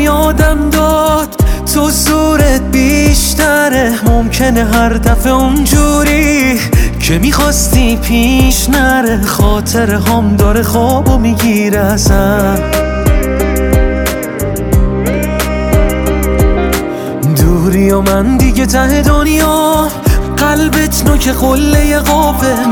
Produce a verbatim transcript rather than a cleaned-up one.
یادم داد تو زورت بیشتره، ممکنه هر دفعه اونجوری که میخواستی پیش نره. خاطر هم داره خوابو میگیره ازم، دوری و من دیگه ته دنیا، قلبت نوک قله قوه.